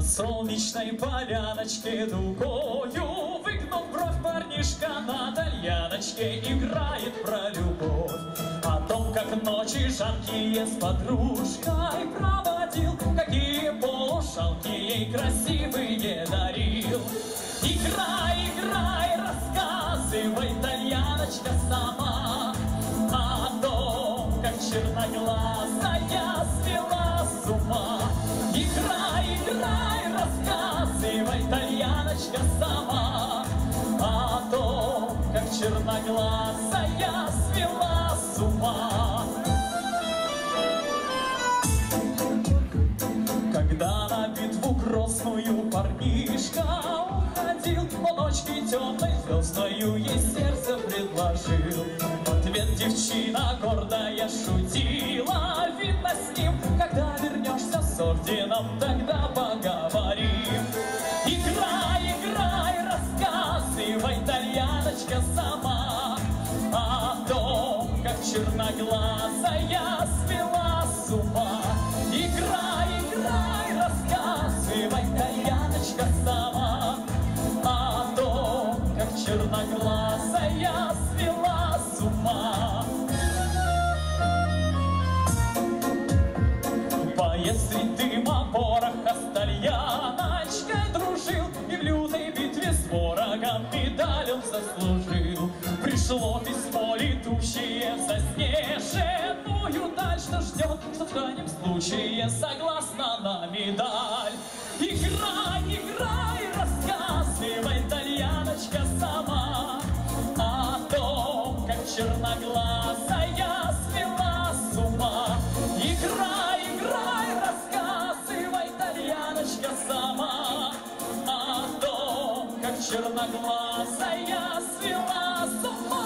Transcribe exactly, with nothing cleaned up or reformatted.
солнечной поляночке дугою, выгнув бровь, парнишка на тальяночке играет про любовь. О том, как ночи жаркие с подружкой проводил, какие полушалки ей красивые дарил. Играй, играй, рассказывай, тальяночка, сама о том, как черноглазая свела с ума. Играй, играй, рассказывай, тальяночка, сама о том, как черноглазая свела с ума. Когда на битву грозную парнишка уходил, он ночки темной звездною ей сердце предложил. В ответ девчина гордая шутила: видно, с ним, когда вернешься с орденом, тогда поговорим. Играй, играй, рассказывай, тальяночка, сама о том, как черноглазая свела с ума. Играй, играй, рассказывай, тальяночка, сама о том, как черноглазая свела с ума. Боец средь дыма пороха с тальяночкой дружил, и в лютой битве с ворогом медаль он заслужил. Пришло письмо, летущее в заснеженную даль, что ждет, что в крайнем случае согласна на медаль. Играй, играй, рассказывай, тальяночка, сама о том, как черноглазая свела с ума. Играй, играй, рассказывай, тальяночка, сама о том, как черноглазая свела с ума.